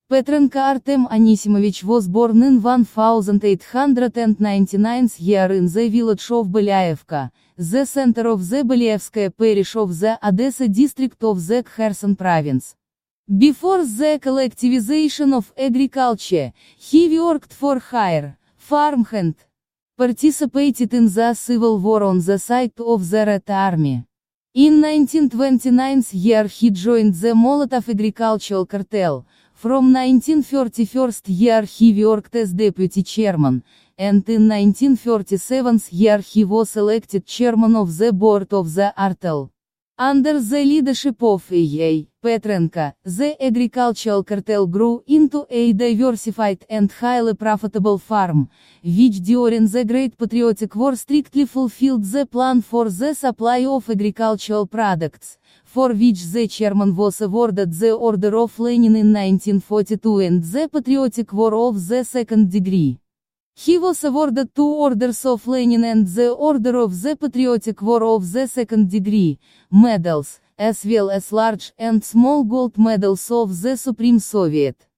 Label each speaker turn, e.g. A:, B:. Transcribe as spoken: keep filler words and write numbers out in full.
A: Petrenko Artem Anisimовich was born in eighteen ninety-nine year in the village of Belyevka, the center of the Belyevskaya parish of the Odessa district of the Kherson province. Before the collectivization of agriculture, he worked for hire, farmhand. Participated in the civil war on the side of the Red Army. In nineteen twenty-nine year he joined the Molotov agricultural cartel. From nineteen thirty-one year he worked as deputy chairman, and in nineteen thirty-seven year he was elected chairman of the board of the Artel. Under the leadership of A A. Petrenko, the agricultural cartel grew into a diversified and highly profitable farm, which during the Great Patriotic War strictly fulfilled the plan for the supply of agricultural products, for which the chairman was awarded the Order of Lenin in nineteen forty-two and the Patriotic War of the second degree. He was awarded two Orders of Lenin and the Order of the Patriotic War of the second degree, medals, as well as large and small gold medals of the Supreme Soviet.